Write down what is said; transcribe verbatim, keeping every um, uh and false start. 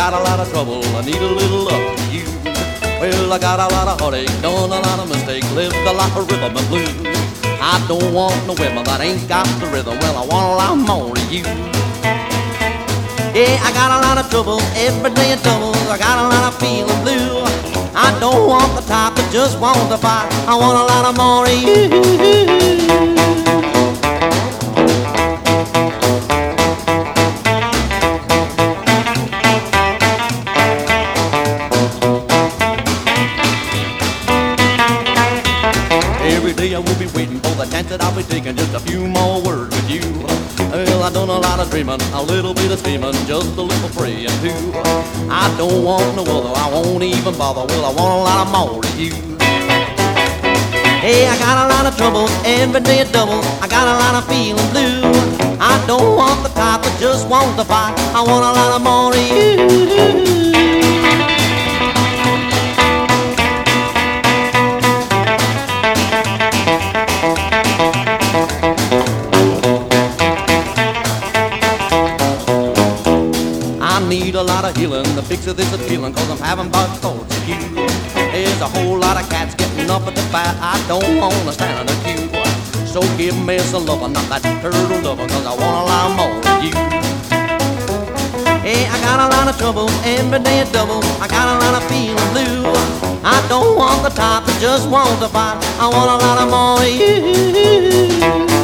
got a lot of trouble, I need a little love from you. Well, I got a lot of heartache, done a lot of mistakes, lived a lot of rhythm and blues. I don't want no women that ain't got the rhythm, well, I want a lot more of you. Yeah, I got a lot of trouble, every day of trouble, I got a lot of feeling blue. I don't want the type that just wants to fight, I want a lot of more of you. Every day I will be waiting for the chance that I'll be taking just a few more words with you. Well, I done a lot of dreaming, a little bit of scheming, just a little praying too. I don't want no other, I won't even bother, well, I want a lot more of you. Hey, I got a lot of trouble, every day a double, I got a lot of feeling blue. I don't want the type that just wants to fight, I want a lot more of you. I need a lot of healing to fix this feeling, cause I'm having bad thoughts of you. There's a whole lot of cats getting up at the bat, I don't wanna stand in a queue. So give me some lovin', not that turtle lovin', cause I want a lot more of you. Hey, I got a lot of trouble, every day a double, I got a lot of feeling blue. I don't want the type that just wants to fight, I want a lot more of you.